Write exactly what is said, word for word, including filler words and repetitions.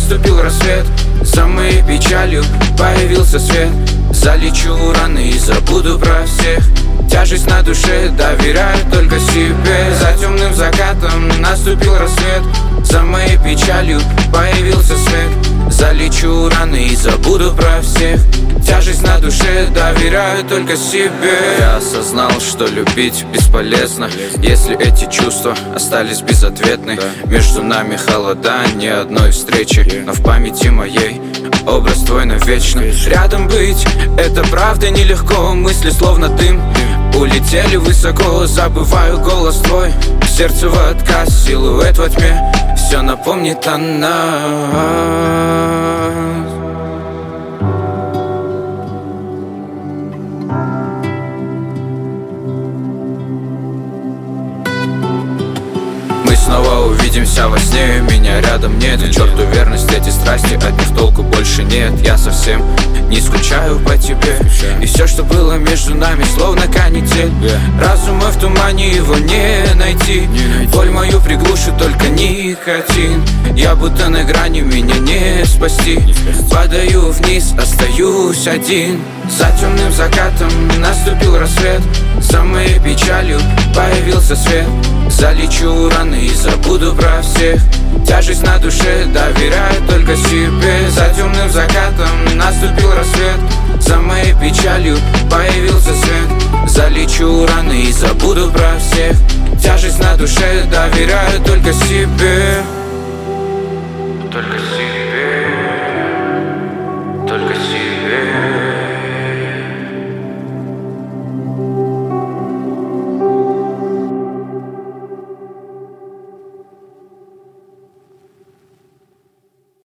наступил рассвет. За моей печалью появился свет. Залечу раны и забуду про всех. Тяжесть на душе, доверяю только себе. За темным закатом наступил рассвет. За моей печалью появился свет. Залечу раны и забуду про всех. Тяжесть на душе, доверяю только себе. Я осознал, что любить бесполезно, если эти чувства остались безответны. Между нами холода, ни одной встречи, но в памяти моей образ твой навечно. Рядом быть, это правда нелегко. Мысли словно дым улетели высоко. Забываю голос твой, сердце в отказ, силуэт во тьме. Все напомнит о нас. Мы снова увидимся во сне, меня рядом нет. И черту верность, эти страсти, от них толку больше нет. Я совсем не скучаю по тебе. И все, что было между нами, словно канитель. Разума в тумане, его не найти. Боль мою приглушит только никотин. Я будто на грани, меня не спасти. Падаю вниз, остаюсь один. За темным закатом наступил рассвет. За моей печалью появился свет. Залечу раны и забуду про всех. Тяжесть на душе, доверяю только себе. За темным закатом наступил рассвет. За моей печалью появился свет. Залечу раны и забуду про всех. Тяжесть на душе, доверяю только себе. Только себе.